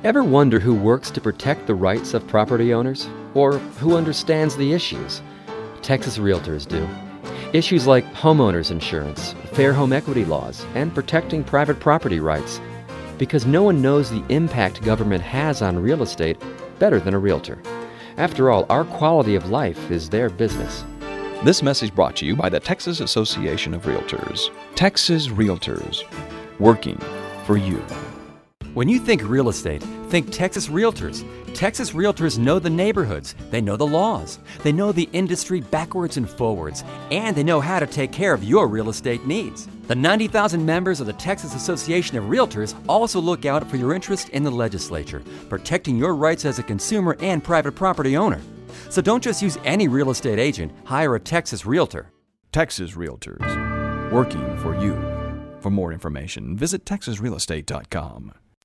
Ever wonder who works to protect the rights of property owners? Or who understands the issues? Texas Realtors do. Issues like homeowners insurance, fair home equity laws, and protecting private property rights. Because no one knows the impact government has on real estate better than a realtor. After all, our quality of life is their business. This message brought to you by the Texas Association of Realtors. Texas Realtors, working for you. When you think real estate, think Texas Realtors. Texas Realtors know the neighborhoods, they know the laws, they know the industry backwards and forwards, and they know how to take care of your real estate needs. The 90,000 members of the Texas Association of Realtors also look out for your interest in the legislature, protecting your rights as a consumer and private property owner. So don't just use any real estate agent, hire a Texas Realtor. Texas Realtors, working for you. For more information, visit texasrealestate.com.